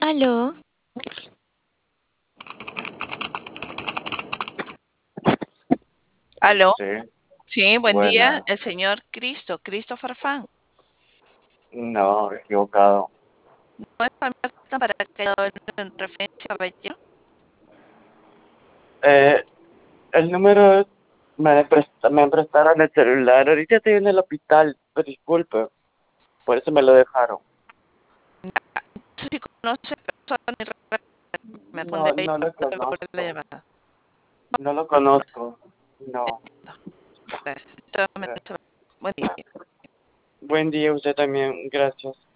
Aló, Aló, Sí, sí, buen día, buena. el señor Christopher Fan. No, equivocado. ¿No es para que en referencia, caballero? Eh, el número me prestaron el celular. Ahorita estoy en el hospital, pero disculpe, por eso me lo dejaron. Si conoce persona y me No, respondería no lo para devolver la conozco. llamada. No lo conozco. No. Gracias. Entonces, Eh, buen día. Buen día, usted también. Gracias.